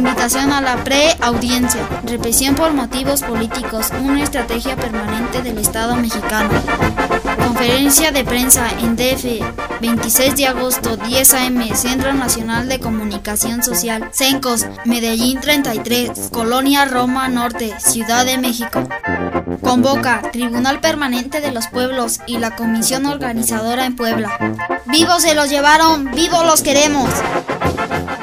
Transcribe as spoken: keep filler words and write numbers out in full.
Invitación a la preaudiencia. Represión por motivos políticos, una estrategia permanente del Estado mexicano. Conferencia de prensa en D F, veintiséis de agosto, diez a eme, Centro Nacional de Comunicación Social, Cencos, Medellín treinta y tres, Colonia Roma Norte, Ciudad de México. Convoca Tribunal Permanente de los Pueblos y la Comisión Organizadora en Puebla. ¡Vivos se los llevaron! ¡Vivos los queremos!